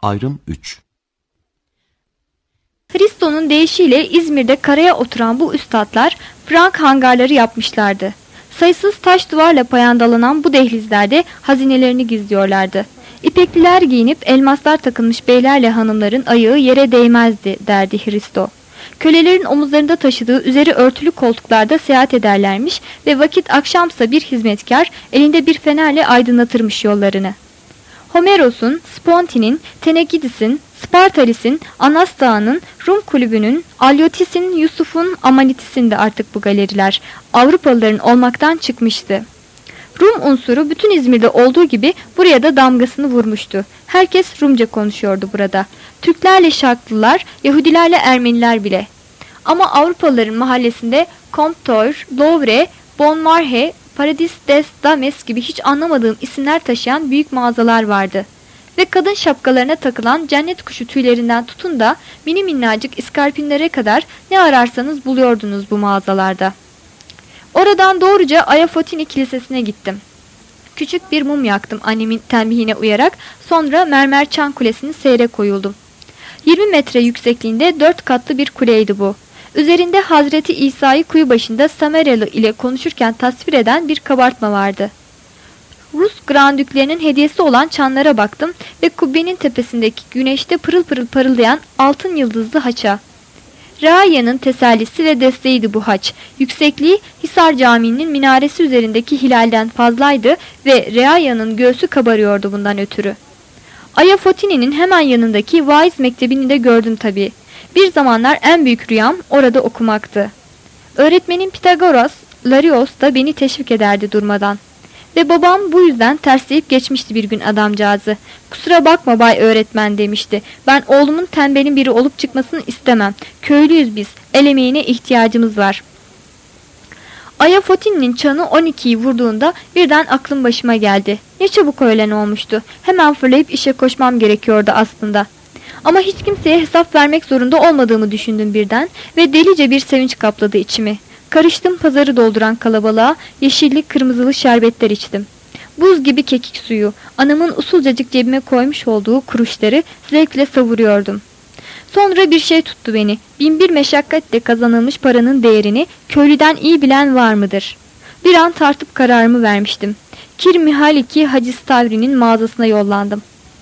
Ayrım 3. Hristo'nun deyişiyle İzmir'de karaya oturan bu üstadlar Frank hangarları yapmışlardı. Sayısız taş duvarla payandalanan bu dehlizlerde hazinelerini gizliyorlardı. İpekliler giyinip elmaslar takılmış beylerle hanımların ayağı yere değmezdi derdi Hristo. Kölelerin omuzlarında taşıdığı üzeri örtülü koltuklarda seyahat ederlermiş ve vakit akşamsa bir hizmetkar elinde bir fenerle aydınlatırmış yollarını. Homeros'un, Sponti'nin, Tenekidis'in, Spartalis'in, Anastağ'ın, Rum kulübünün, Alyotis'in, Yusuf'un, Amanitis'in de artık bu galeriler Avrupalıların olmaktan çıkmıştı. Rum unsuru bütün İzmir'de olduğu gibi buraya da damgasını vurmuştu. Herkes Rumca konuşuyordu burada. Türklerle Şarklılar, Yahudilerle Ermeniler bile. Ama Avrupalıların mahallesinde Comptoir, Louvre, Bon Marché, Paradis des Dames gibi hiç anlamadığım isimler taşıyan büyük mağazalar vardı. Ve kadın şapkalarına takılan cennet kuşu tüylerinden tutun da mini minnacık iskarpinlere kadar ne ararsanız buluyordunuz bu mağazalarda. Oradan doğruca Ayafotini Kilisesi'ne gittim. Küçük bir mum yaktım annemin tembihine uyarak, sonra mermer çan kulesini seyre koyuldum. 20 metre yüksekliğinde 4 katlı bir kuleydi bu. Üzerinde Hazreti İsa'yı kuyu başında Samaralı ile konuşurken tasvir eden bir kabartma vardı. Rus grandüklerinin hediyesi olan çanlara baktım ve kubbenin tepesindeki güneşte pırıl pırıl parıldayan altın yıldızlı haça. Reayya'nın tesellisi ve desteğiydi bu haç. Yüksekliği Hisar Camii'nin minaresi üzerindeki hilalden fazlaydı ve Reayya'nın göğsü kabarıyordu bundan ötürü. Ayafotini'nin hemen yanındaki vaiz mektebini de gördüm tabii. Bir zamanlar en büyük rüyam orada okumaktı. Öğretmenim Pitagoras, Larios da beni teşvik ederdi durmadan. Ve babam bu yüzden tersleyip geçmişti bir gün adamcağızı. "Kusura bakma bay öğretmen," demişti. "Ben oğlumun tembelin biri olup çıkmasını istemem. Köylüyüz biz. El emeğine ihtiyacımız var." Ayafotini'nin çanı 12'yi vurduğunda birden aklım başıma geldi. Ne çabuk öğlen olmuştu. Hemen fırlayıp işe koşmam gerekiyordu aslında. Ama hiç kimseye hesap vermek zorunda olmadığımı düşündüm birden ve delice bir sevinç kapladı içimi. Karıştım pazarı dolduran kalabalığa, yeşilli kırmızılı şerbetler içtim. Buz gibi kekik suyu, anamın usulcacık cebime koymuş olduğu kuruşları zevkle savuruyordum. Sonra bir şey tuttu beni. Binbir meşakkatle kazanılmış paranın değerini köylüden iyi bilen var mıdır? Bir an tartıp kararımı vermiştim. Kir Mihaliki Hacı Stavri'nin mağazasına yollandım.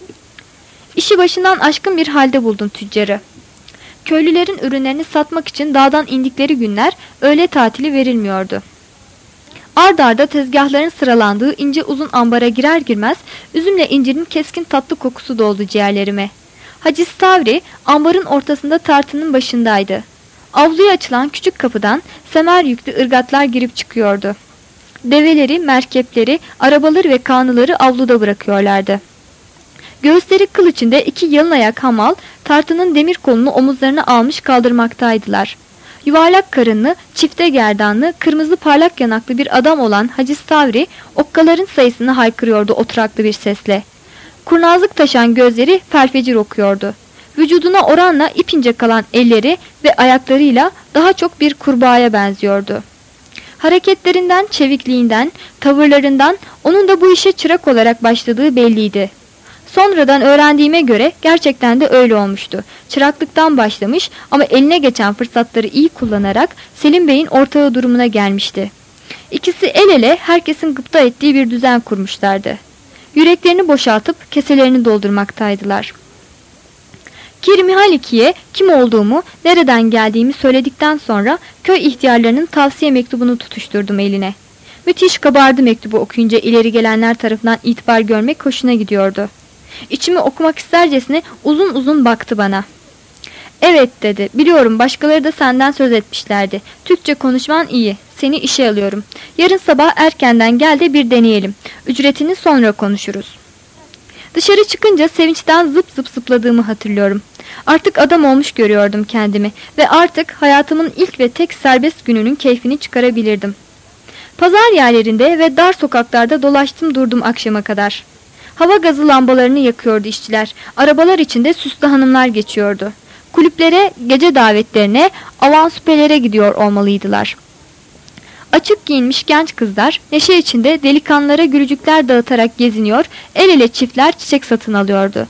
İşi başından aşkın bir halde buldum tüccarı. Köylülerin ürünlerini satmak için dağdan indikleri günler öğle tatili verilmiyordu. Ard arda tezgahların sıralandığı ince uzun ambara girer girmez üzümle incirin keskin tatlı kokusu doldu ciğerlerime. Hacı Stavri ambarın ortasında tartının başındaydı. Avluya açılan küçük kapıdan semer yüklü ırgatlar girip çıkıyordu. Develeri, merkepleri, arabaları ve kanıları avluda bırakıyorlardı. Göğüsleri kıl içinde 2 yalın ayak hamal tartının demir kolunu omuzlarına almış kaldırmaktaydılar. Yuvarlak karınlı, çifte gerdanlı, kırmızı parlak yanaklı bir adam olan Hacı Stavri okkaların sayısını haykırıyordu oturaklı bir sesle. Kurnazlık taşan gözleri felfecir okuyordu. Vücuduna oranla ipince kalan elleri ve ayaklarıyla daha çok bir kurbağaya benziyordu. Hareketlerinden, çevikliğinden, tavırlarından onun da bu işe çırak olarak başladığı belliydi. Sonradan öğrendiğime göre gerçekten de öyle olmuştu. Çıraklıktan başlamış ama eline geçen fırsatları iyi kullanarak Selim Bey'in ortağı durumuna gelmişti. İkisi el ele herkesin gıpta ettiği bir düzen kurmuşlardı. Yüreklerini boşaltıp keselerini doldurmaktaydılar. Kir Mihaliki'ye kim olduğumu, nereden geldiğimi söyledikten sonra köy ihtiyarlarının tavsiye mektubunu tutuşturdum eline. Müthiş kabardı mektubu okuyunca ileri gelenler tarafından itibar görmek hoşuna gidiyordu. İçimi okumak istercesine uzun uzun baktı bana. "Evet," dedi. "Biliyorum, başkaları da senden söz etmişlerdi. Türkçe konuşman iyi. Seni işe alıyorum. Yarın sabah erkenden gel de bir deneyelim. Ücretini sonra konuşuruz." Dışarı çıkınca sevinçten zıp zıp zıpladığımı hatırlıyorum. Artık adam olmuş görüyordum kendimi ve artık hayatımın ilk ve tek serbest gününün keyfini çıkarabilirdim. Pazar yerlerinde ve dar sokaklarda dolaştım durdum akşama kadar. Hava gazı lambalarını yakıyordu işçiler. Arabalar içinde süslü hanımlar geçiyordu. Kulüplere, gece davetlerine, avansüpelere gidiyor olmalıydılar. Açık giyinmiş genç kızlar neşe içinde delikanlılara gülücükler dağıtarak geziniyor, el ele çiftler çiçek satın alıyordu.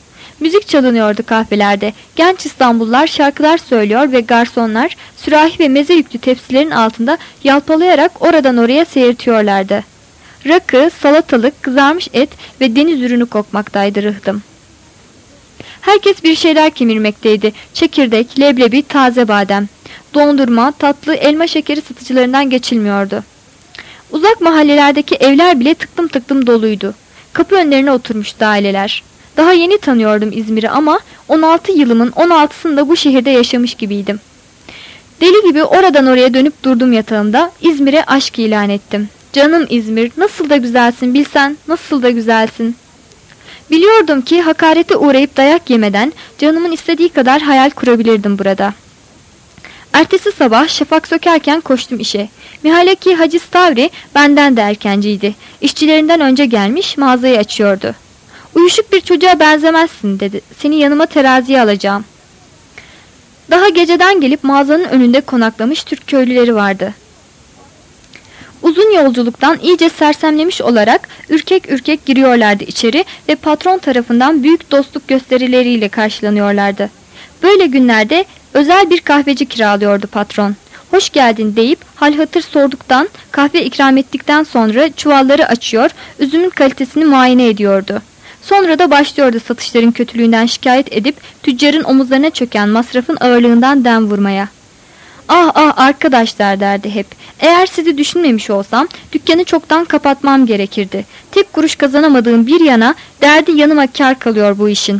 Müzik çalınıyordu kahvelerde. Genç İstanbullular şarkılar söylüyor ve garsonlar sürahi ve meze yüklü tepsilerin altında yalpalayarak oradan oraya seyirtiyorlardı. Rakı, salatalık, kızarmış et ve deniz ürünü kokmaktaydı rıhtım. Herkes bir şeyler kemirmekteydi. Çekirdek, leblebi, taze badem. Dondurma, tatlı, elma şekeri satıcılarından geçilmiyordu. Uzak mahallelerdeki evler bile tıklım tıklım doluydu. Kapı önlerine oturmuştu aileler. Daha yeni tanıyordum İzmir'i ama 16 yılımın 16'sında bu şehirde yaşamış gibiydim. Deli gibi oradan oraya dönüp durdum yatağımda. İzmir'e aşk ilan ettim. Canım İzmir, nasıl da güzelsin bilsen, nasıl da güzelsin. Biliyordum ki hakarete uğrayıp dayak yemeden canımın istediği kadar hayal kurabilirdim burada. Ertesi sabah şafak sökerken koştum işe. Mihaleki Hacı Stavri benden de erkenciydi. İşçilerinden önce gelmiş mağazayı açıyordu. Uyuşuk bir çocuğa benzemezsin dedi. Seni yanıma teraziye alacağım. Daha geceden gelip mağazanın önünde konaklamış Türk köylüleri vardı. Uzun yolculuktan iyice sersemlemiş olarak ürkek ürkek giriyorlardı içeri ve patron tarafından büyük dostluk gösterileriyle karşılanıyorlardı. Böyle günlerde özel bir kahveci kiralıyordu patron. Hoş geldin deyip hal hatır sorduktan, kahve ikram ettikten sonra çuvalları açıyor, üzümün kalitesini muayene ediyordu. Sonra da başlıyordu satışların kötülüğünden şikayet edip tüccarın omuzlarına çöken masrafın ağırlığından dem vurmaya. Ah ah arkadaşlar derdi hep. Eğer sizi düşünmemiş olsam dükkanı çoktan kapatmam gerekirdi. Tek kuruş kazanamadığım bir yana derdi yanıma kar kalıyor bu işin.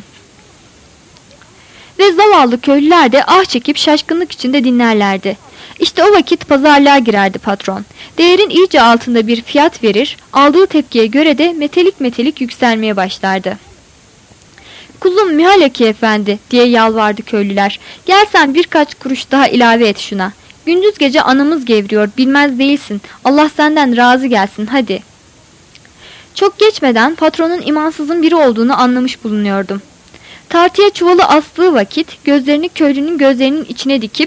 Ve zavallı köylüler de ah çekip şaşkınlık içinde dinlerlerdi. İşte o vakit pazarlığa girerdi patron. Değerin iyice altında bir fiyat verir, aldığı tepkiye göre de metelik metelik yükselmeye başlardı. Kuzum Mihaleki efendi diye yalvardı köylüler. Gelsen birkaç kuruş daha ilave et şuna. Gündüz gece anamız gevriyor, bilmez değilsin. Allah senden razı gelsin hadi. Çok geçmeden patronun imansızın biri olduğunu anlamış bulunuyordum. Tartıya çuvalı astığı vakit gözlerini köylünün gözlerinin içine dikip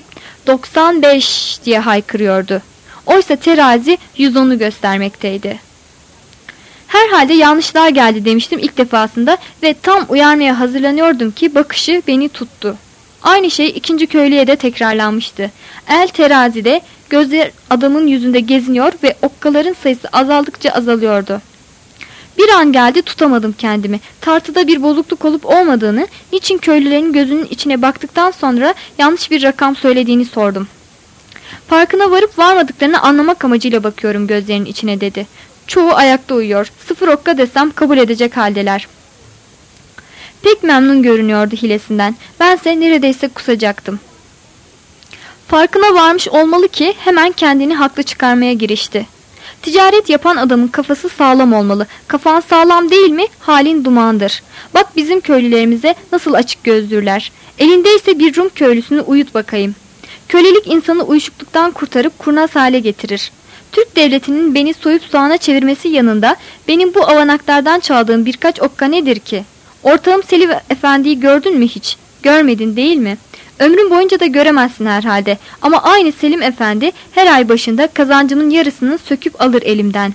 95 diye haykırıyordu. Oysa terazi 110'u göstermekteydi. Herhalde yanlışlar geldi demiştim ilk defasında ve tam uyarmaya hazırlanıyordum ki bakışı beni tuttu. Aynı şey ikinci köylüye de tekrarlanmıştı. El terazide gözler adamın yüzünde geziniyor ve okkaların sayısı azaldıkça azalıyordu. Bir an geldi tutamadım kendimi. Tartıda bir bozukluk olup olmadığını, niçin köylülerin gözünün içine baktıktan sonra yanlış bir rakam söylediğini sordum. Farkına varıp varmadıklarını anlamak amacıyla bakıyorum gözlerinin içine dedi. Çoğu ayakta uyuyor. 0 okka desem kabul edecek haldeler. Pek memnun görünüyordu hilesinden. Bense neredeyse kusacaktım. Farkına varmış olmalı ki hemen kendini haklı çıkarmaya girişti. Ticaret yapan adamın kafası sağlam olmalı. Kafan sağlam değil mi? Halin dumandır. Bak bizim köylülerimize nasıl açık gözlürler. Elindeyse bir Rum köylüsünü uyut bakayım. Kölelik insanı uyuşukluktan kurtarıp kurnaz hale getirir. Türk devletinin beni soyup soğana çevirmesi yanında benim bu avanaklardan çaldığım birkaç okka nedir ki? Ortağım Selim Efendi'yi gördün mü hiç? Görmedin değil mi? Ömrün boyunca da göremezsin herhalde. Ama aynı Selim Efendi her ay başında kazancımın yarısını söküp alır elimden.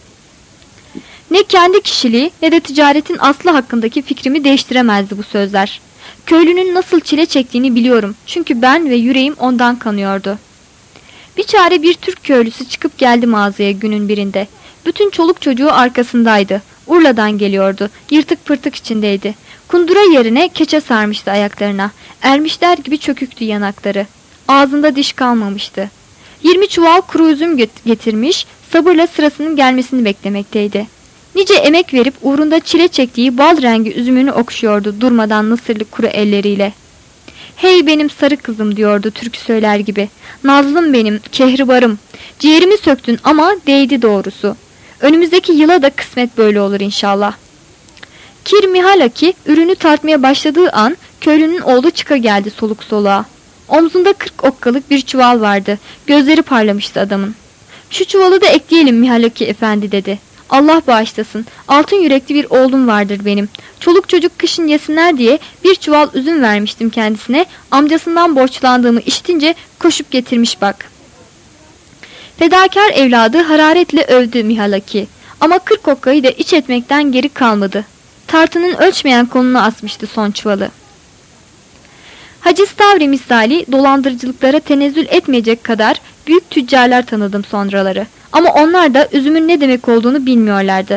Ne kendi kişiliği ne de ticaretin aslı hakkındaki fikrimi değiştiremezdi bu sözler. Köylünün nasıl çile çektiğini biliyorum. Çünkü ben ve yüreğim ondan kanıyordu. Bir çare bir Türk köylüsü çıkıp geldi mağazaya günün birinde. Bütün çoluk çocuğu arkasındaydı. Urla'dan geliyordu. Yırtık pırtık içindeydi. Kundura yerine keçe sarmıştı ayaklarına. Ermişler gibi çöküktü yanakları. Ağzında diş kalmamıştı. 20 çuval kuru üzüm getirmiş, sabırla sırasının gelmesini beklemekteydi. Nice emek verip uğrunda çile çektiği bal rengi üzümünü okşuyordu durmadan nasırlı kuru elleriyle. Hey benim sarı kızım diyordu türkü söyler gibi. Nazlım benim, kehribarım. Ciğerimi söktün ama değdi doğrusu. Önümüzdeki yıla da kısmet böyle olur inşallah. Kir Mihalaki ürünü tartmaya başladığı an köylünün oğlu çıka geldi soluk soluğa. Omzunda 40 okkalık bir çuval vardı. Gözleri parlamıştı adamın. Şu çuvalı da ekleyelim Mihalaki efendi dedi. Allah bağışlasın. Altın yürekli bir oğlum vardır benim. Çoluk çocuk kışın yesinler diye bir çuval üzüm vermiştim kendisine. Amcasından borçlandığımı işitince koşup getirmiş bak. Fedakar evladı hararetle övdü Mihalaki. Ama 40 okkayı da iç etmekten geri kalmadı. tartının ölçmeyen koluna asmıştı son çuvalı. Hacı Stavri misali dolandırıcılıklara tenezzül etmeyecek kadar büyük tüccarlar tanıdım sonraları. Ama onlar da üzümün ne demek olduğunu bilmiyorlardı.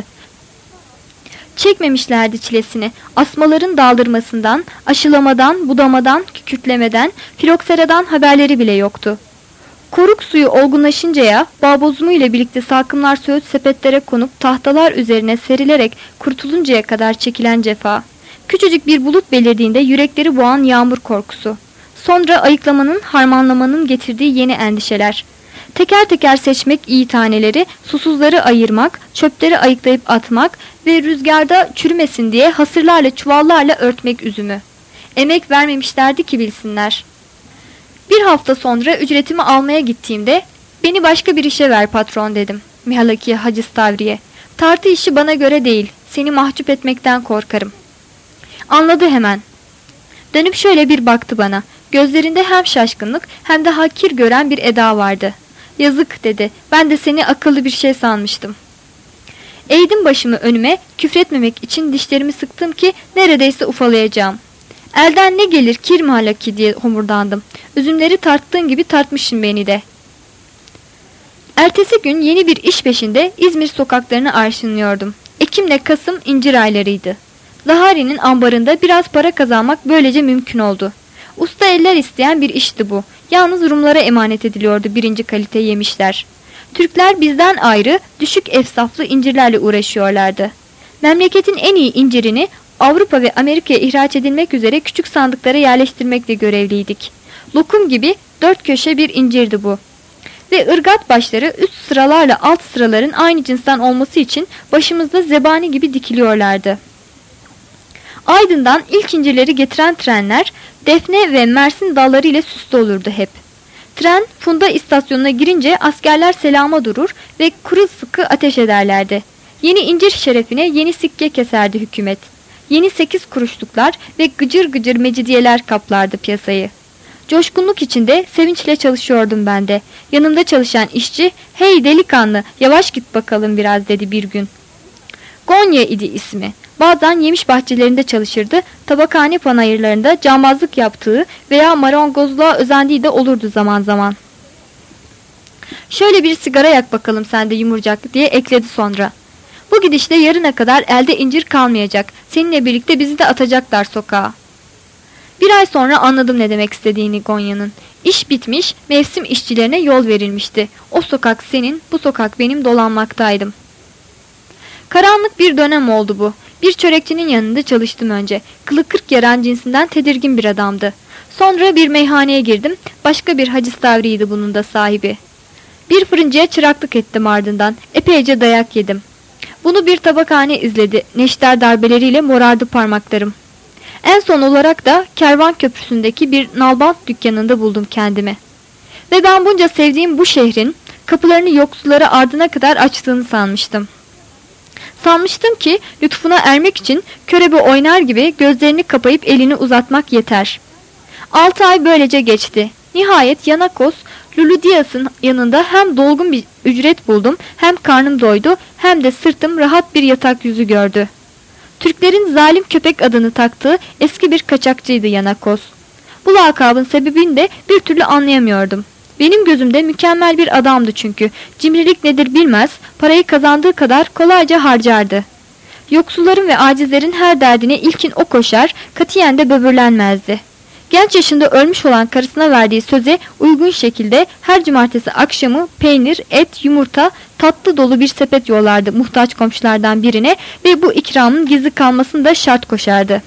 Çekmemişlerdi çilesini. Asmaların daldırmasından, aşılamadan, budamadan, kükürtlemeden, filokseradan haberleri bile yoktu. Koruk suyu olgunlaşıncaya, bağ bozumu ile birlikte salkımlar söğüt sepetlere konup tahtalar üzerine serilerek kurtuluncaya kadar çekilen cefa. Küçücük bir bulut belirdiğinde yürekleri boğan yağmur korkusu. Sonra ayıklamanın, harmanlamanın getirdiği yeni endişeler. Teker teker seçmek iyi taneleri, susuzları ayırmak, çöpleri ayıklayıp atmak ve rüzgarda çürümesin diye hasırlarla çuvallarla örtmek üzümü. Emek vermemişlerdi ki bilsinler. Bir hafta sonra ücretimi almaya gittiğimde "Beni başka bir işe ver patron" dedim Mihalaki Hacı Stavri'ye. "Tartı işi bana göre değil, seni mahcup etmekten korkarım." Anladı hemen. Dönüp şöyle bir baktı bana. Gözlerinde hem şaşkınlık hem de hakir gören bir eda vardı. "Yazık" dedi. "Ben de seni akıllı bir şey sanmıştım." Eğdim başımı önüme, küfretmemek için dişlerimi sıktım ki neredeyse ufalayacağım. "Elden ne gelir kir Mihalaki" diye homurdandım. "Üzümleri tarttığın gibi tartmışsın beni de." Ertesi gün yeni bir iş peşinde İzmir sokaklarını arşınlıyordum. Ekim'le Kasım incir aylarıydı. Zahari'nin ambarında biraz para kazanmak böylece mümkün oldu. Usta eller isteyen bir işti bu. Yalnız Rumlara emanet ediliyordu birinci kalite yemişler. Türkler bizden ayrı düşük efsaflı incirlerle uğraşıyorlardı. Memleketin en iyi incirini Avrupa ve Amerika'ya ihraç edilmek üzere küçük sandıklara yerleştirmekle görevliydik. Lokum gibi dört köşe bir incirdi bu. Ve ırgat başları üst sıralarla alt sıraların aynı cinsten olması için başımızda zebani gibi dikiliyorlardı. Aydın'dan ilk incirleri getiren trenler defne ve mersin dalları ile süslü olurdu hep. Tren Funda istasyonuna girince askerler selama durur ve kuru sıkı ateş ederlerdi. Yeni incir şerefine yeni sikke keserdi hükümet. Yeni 8 kuruşluklar ve gıcır gıcır mecidiyeler kaplardı piyasayı. Coşkunluk içinde sevinçle çalışıyordum ben de. Yanımda çalışan işçi "Hey delikanlı, yavaş git bakalım biraz" dedi bir gün. Gonya idi ismi. Bazen yemiş bahçelerinde çalışırdı, tabakhane panayırlarında cambazlık yaptığı veya marangozluğa özendiği de olurdu zaman zaman. "Şöyle bir sigara yak bakalım sen de yumurcak" diye ekledi sonra. "Bu gidişle yarına kadar elde incir kalmayacak. Seninle birlikte bizi de atacaklar sokağa." Bir ay sonra anladım ne demek istediğini Gonya'nın. İş bitmiş, mevsim işçilerine yol verilmişti. O sokak senin, bu sokak benim dolanmaktaydım. Karanlık bir dönem oldu bu. Bir çörekçinin yanında çalıştım önce. Kılı 40 yaran cinsinden tedirgin bir adamdı. Sonra bir meyhaneye girdim. Başka bir Hacı Stavri'ydi bunun da sahibi. Bir fırıncıya çıraklık ettim ardından. Epeyce dayak yedim. Bunu bir tabakhane izledi. Neşter darbeleriyle morardı parmaklarım. En son olarak da Kervan Köprüsü'ndeki bir nalbant dükkanında buldum kendimi. Ve ben bunca sevdiğim bu şehrin kapılarını yoksullara ardına kadar açtığını sanmıştım. Sanmıştım ki lütfuna ermek için körebe oynar gibi gözlerini kapayıp elini uzatmak yeter. 6 ay böylece geçti. Nihayet Yanakos, Luludias'ın yanında hem dolgun bir ücret buldum, hem karnım doydu, hem de sırtım rahat bir yatak yüzü gördü. Türklerin zalim köpek adını taktığı eski bir kaçakçıydı Yanakos. Bu lakabın sebebini de bir türlü anlayamıyordum. Benim gözümde mükemmel bir adamdı çünkü. Cimrilik nedir bilmez, parayı kazandığı kadar kolayca harcardı. Yoksulların ve acizlerin her derdine ilkin o koşar, katiyen de böbürlenmezdi. Genç yaşında ölmüş olan karısına verdiği söze uygun şekilde her cumartesi akşamı peynir, et, yumurta, tatlı dolu bir sepet yollardı muhtaç komşulardan birine ve bu ikramın gizli kalmasını da şart koşardı.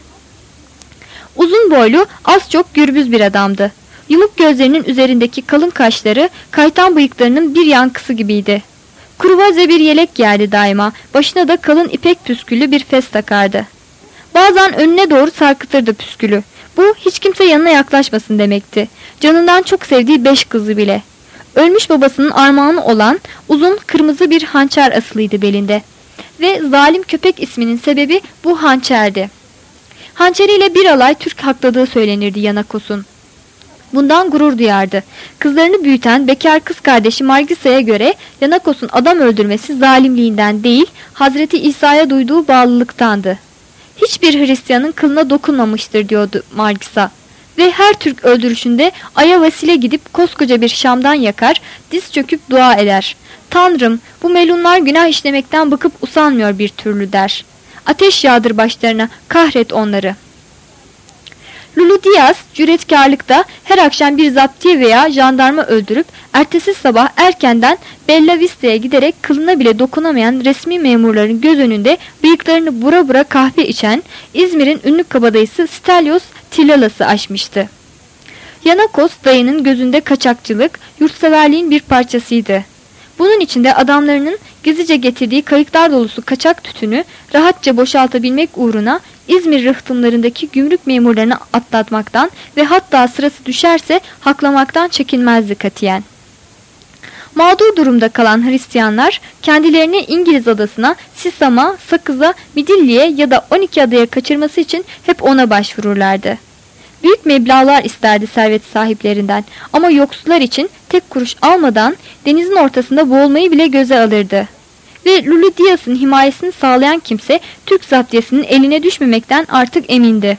Uzun boylu, az çok gürbüz bir adamdı. Yumuk gözlerinin üzerindeki kalın kaşları kaytan bıyıklarının bir yankısı gibiydi. Kruvaze bir yelek giyerdi daima, başına da kalın ipek püsküllü bir fes takardı. Bazen önüne doğru sarkıtırdı püskülü. Bu hiç kimse yanına yaklaşmasın demekti. Canından çok sevdiği 5 kızı bile. Ölmüş babasının armağanı olan uzun kırmızı bir hançer asılıydı belinde. Ve zalim köpek isminin sebebi bu hançerdi. Hançeriyle bir alay Türk hakladığı söylenirdi Yanakos'un. Bundan gurur duyardı. Kızlarını büyüten bekar kız kardeşi Margisa'ya göre Yanakos'un adam öldürmesi zalimliğinden değil, Hazreti İsa'ya duyduğu bağlılıktandı. Hiçbir Hristiyanın kılına dokunmamıştır diyordu Margisa. Ve her Türk öldürüşünde aya vesile gidip koskoca bir Şam'dan yakar, diz çöküp dua eder. Tanrım, bu melunlar günah işlemekten bıkıp usanmıyor bir türlü der. Ateş yağdır başlarına, kahret onları. Lulu Diaz cüretkarlıkta her akşam bir zaptiye veya jandarma öldürüp ertesi sabah erkenden Bella Vista'ya giderek kılına bile dokunamayan resmi memurların göz önünde bıyıklarını bura bura kahve içen İzmir'in ünlü kabadayısı Stelios Tilalas'ı aşmıştı. Yanakos dayının gözünde kaçakçılık, yurtseverliğin bir parçasıydı. Bunun içinde adamlarının gizlice getirdiği kayıklar dolusu kaçak tütünü rahatça boşaltabilmek uğruna İzmir rıhtımlarındaki gümrük memurlarını atlatmaktan ve hatta sırası düşerse haklamaktan çekinmezdi katiyen. Mağdur durumda kalan Hristiyanlar kendilerini İngiliz adasına, Sisam'a, Sakız'a, Midilli'ye ya da 12 adaya kaçırması için hep ona başvururlardı. Büyük meblağlar isterdi servet sahiplerinden ama yoksullar için tek kuruş almadan denizin ortasında boğulmayı bile göze alırdı. Ve Lulu Diaz'ın himayesini sağlayan kimse Türk zaptiyesinin eline düşmemekten artık emindi.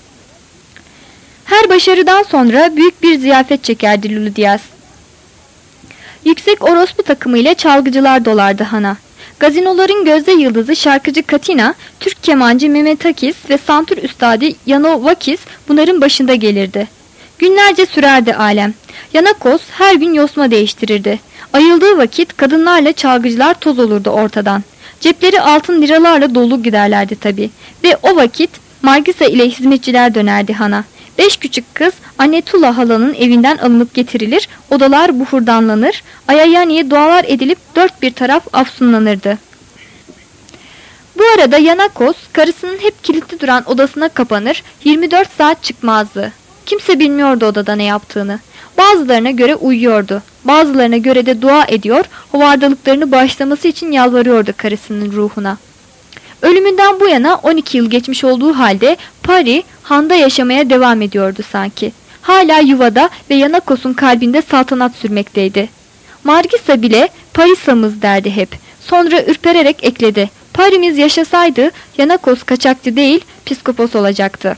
Her başarıdan sonra büyük bir ziyafet çekerdi Lulu Diaz. Yüksek orospu takımı ile çalgıcılar dolardı hana. Gazinoların gözde yıldızı şarkıcı Katina, Türk kemancı Mehmet Akis ve santür üstadı Yanovakis bunların başında gelirdi. Günlerce sürerdi alem. Yanakos her gün yosma değiştirirdi. Ayıldığı vakit kadınlarla çalgıcılar toz olurdu ortadan. Cepleri altın liralarla dolu giderlerdi tabii. Ve o vakit Margisa ile hizmetçiler dönerdi hana. 5 küçük kız Annetula halanın evinden alınıp getirilir, odalar buhurdanlanır, Ayayani'ye dualar edilip dört bir taraf afsunlanırdı. Bu arada Yanakos karısının hep kilitli duran odasına kapanır, 24 saat çıkmazdı. Kimse bilmiyordu odada ne yaptığını. Bazılarına göre uyuyordu, bazılarına göre de dua ediyor, hovardalıklarını bağışlaması için yalvarıyordu karısının ruhuna. Ölümünden bu yana 12 yıl geçmiş olduğu halde Pari, handa yaşamaya devam ediyordu sanki. Hala yuvada ve Yanakos'un kalbinde saltanat sürmekteydi. Margisa bile Parisa'mız derdi hep. Sonra ürpererek ekledi. Paris'imiz yaşasaydı Yanakos kaçakçı değil, piskopos olacaktı.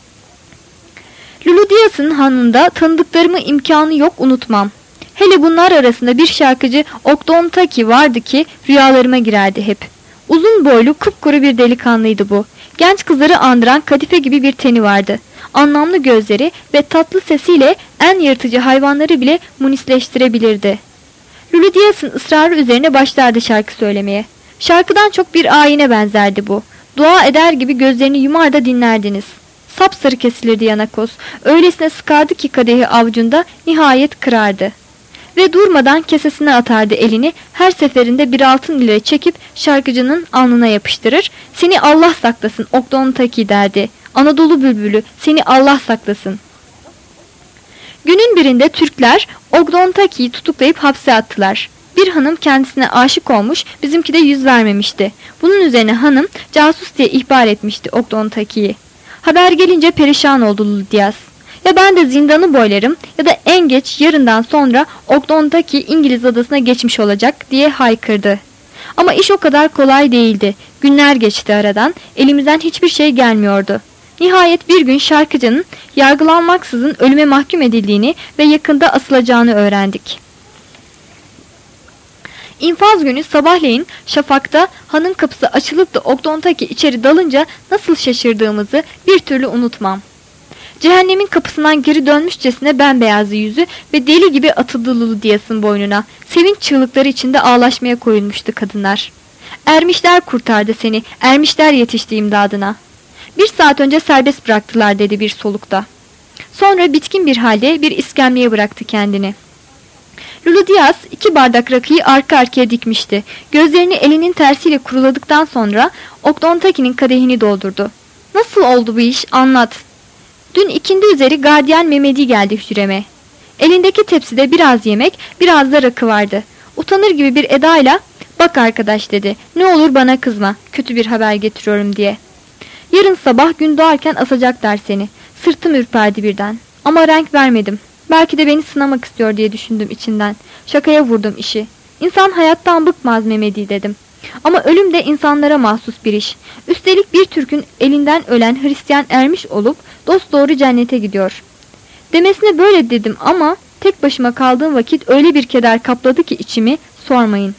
Lulu Diaz'ın hanında tanıdıklarımı imkanı yok unutmam. Hele bunlar arasında bir şarkıcı Ogdon Taki vardı ki rüyalarıma girerdi hep. Uzun boylu kupkuru bir delikanlıydı bu. Genç kızları andıran kadife gibi bir teni vardı. Anlamlı gözleri ve tatlı sesiyle en yırtıcı hayvanları bile munisleştirebilirdi. Lulu Diaz'ın ısrarı üzerine başlardı şarkı söylemeye. Şarkıdan çok bir ayine benzerdi bu. Dua eder gibi gözlerini yumar da dinlerdiniz. Sapsarı kesilirdi Yanakos. Öylesine sıkardı ki kadehi avucunda nihayet kırardı. Ve durmadan kesesine atardı elini, her seferinde bir altın lira çekip şarkıcının alnına yapıştırır. Seni Allah saklasın Ogdon Taki derdi. Anadolu bülbülü seni Allah saklasın. Günün birinde Türkler Ogdon Taki'yi tutuklayıp hapse attılar. Bir hanım kendisine aşık olmuş, bizimki de yüz vermemişti. Bunun üzerine hanım casus diye ihbar etmişti Ogdon Taki'yi. Haber gelince perişan oldu Lulu Diaz. Ya ben de zindanı boylarım ya da en geç yarından sonra Ogdon Taki İngiliz adasına geçmiş olacak diye haykırdı. Ama iş o kadar kolay değildi. Günler geçti aradan, elimizden hiçbir şey gelmiyordu. Nihayet bir gün şarkıcının yargılanmaksızın ölüme mahkum edildiğini ve yakında asılacağını öğrendik. İnfaz günü sabahleyin şafakta hanın kapısı açılıp da Ogdon Taki içeri dalınca nasıl şaşırdığımızı bir türlü unutmam. Cehennemin kapısından geri dönmüşçesine bembeyazlı yüzü ve deli gibi atıldı Lulu Diaz'ın boynuna. Sevinç çığlıkları içinde ağlaşmaya koyulmuştu kadınlar. Ermişler kurtardı seni, ermişler yetişti imdadına. 1 saat önce serbest bıraktılar dedi bir solukta. Sonra bitkin bir halde bir iskemleye bıraktı kendini. Lulu Diaz 2 bardak rakıyı arka arkaya dikmişti. Gözlerini elinin tersiyle kuruladıktan sonra Ogdon Taki'nin kadehini doldurdu. Nasıl oldu bu iş anlat. Dün ikindi üzeri gardiyan Mehmedi geldi hücreme. Elindeki tepside biraz yemek, biraz da rakı vardı. Utanır gibi bir edayla bak arkadaş dedi. Ne olur bana kızma. Kötü bir haber getiriyorum diye. Yarın sabah gün doğarken asacaklar seni. Sırtım ürperdi birden. Ama renk vermedim. Belki de beni sınamak istiyor diye düşündüm içinden. Şakaya vurdum işi. İnsan hayattan bıkmaz Mehmedi dedim. Ama ölüm de insanlara mahsus bir iş. Üstelik bir Türk'ün elinden ölen Hristiyan ermiş olup dosdoğru cennete gidiyor. Demesine böyle dedim ama tek başıma kaldığım vakit öyle bir keder kapladı ki içimi, sormayın.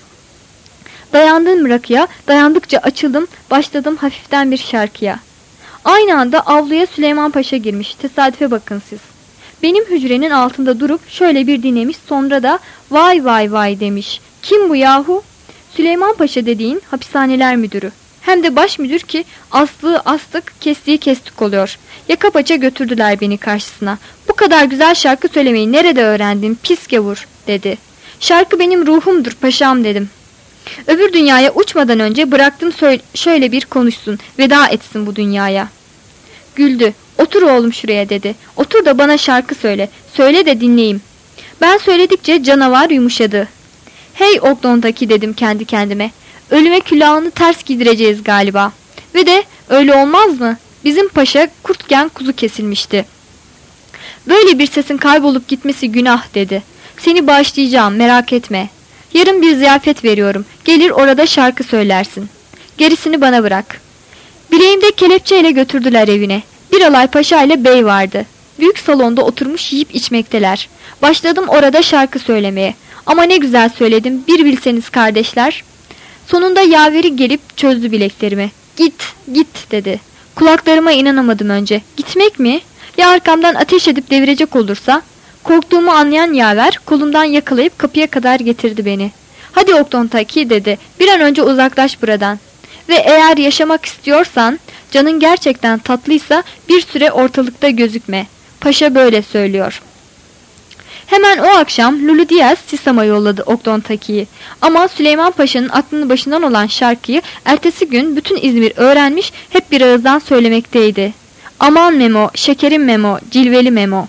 Dayandım rakıya, dayandıkça açıldım, başladım hafiften bir şarkıya. Aynı anda avluya Süleyman Paşa girmiş, tesadüfe bakın siz. Benim hücrenin altında durup şöyle bir dinlemiş, sonra da vay vay vay demiş. Kim bu yahu? Süleyman Paşa dediğin hapishaneler müdürü. Hem de baş müdür ki astığı astık, kestiği kestik oluyor. Yaka paça götürdüler beni karşısına. Bu kadar güzel şarkı söylemeyi nerede öğrendin pis gavur dedi. Şarkı benim ruhumdur paşam dedim. Öbür dünyaya uçmadan önce bıraktım şöyle bir konuşsun, veda etsin bu dünyaya. Güldü. Otur oğlum şuraya dedi. Otur da bana şarkı söyle. Söyle de dinleyeyim. Ben söyledikçe canavar yumuşadı. Hey Ogdon'daki dedim kendi kendime. Ölüme külahını ters giydireceğiz galiba. Ve de öyle olmaz mı? Bizim paşa kurtken kuzu kesilmişti. Böyle bir sesin kaybolup gitmesi günah dedi. Seni bağışlayacağım merak etme. Yarın bir ziyafet veriyorum. Gelir orada şarkı söylersin. Gerisini bana bırak. Bileğimde kelepçeyle götürdüler evine. Bir alay paşa ile bey vardı. Büyük salonda oturmuş yiyip içmekteler. Başladım orada şarkı söylemeye. Ama ne güzel söyledim, bir bilseniz kardeşler. Sonunda yaveri gelip çözdü bileklerimi. Git, git dedi. Kulaklarıma inanamadım önce. Gitmek mi? Ya arkamdan ateş edip devirecek olursa? Korktuğumu anlayan yaver kolumdan yakalayıp kapıya kadar getirdi beni. Hadi Ogdon'taki dedi. Bir an önce uzaklaş buradan. Ve eğer yaşamak istiyorsan, canın gerçekten tatlıysa bir süre ortalıkta gözükme. Paşa böyle söylüyor. Hemen o akşam Lulu Diaz Sisam'a yolladı Ogdon'taki'yi. Ama Süleyman Paşa'nın aklının başından olan şarkıyı ertesi gün bütün İzmir öğrenmiş, hep bir ağızdan söylemekteydi. Aman Memo, şekerim Memo, cilveli Memo.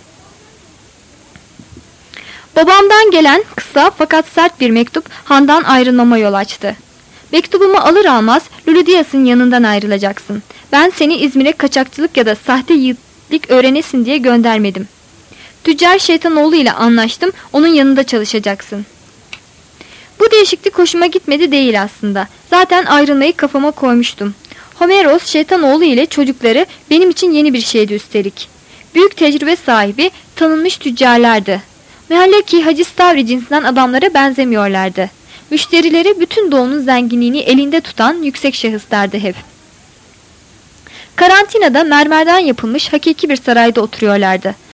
Babamdan gelen kısa fakat sert bir mektup Han'dan ayrılmama yol açtı. Mektubumu alır almaz Lulu Diaz'ın yanından ayrılacaksın. Ben seni İzmir'e kaçakçılık ya da sahte yiğitlik öğrenesin diye göndermedim. Tüccar Şeytanoğlu ile anlaştım, onun yanında çalışacaksın. Bu değişiklik hoşuma gitmedi değil aslında. Zaten ayrılmayı kafama koymuştum. Homeros Şeytanoğlu ile çocukları benim için yeni bir şeydi üstelik. Büyük tecrübe sahibi, tanınmış tüccarlardı. Mehalle ki Hacı Stavri cinsinden adamlara benzemiyorlardı. Müşterileri bütün doğunun zenginliğini elinde tutan yüksek şahıslardı hep. Karantinada mermerden yapılmış hakiki bir sarayda oturuyorlardı.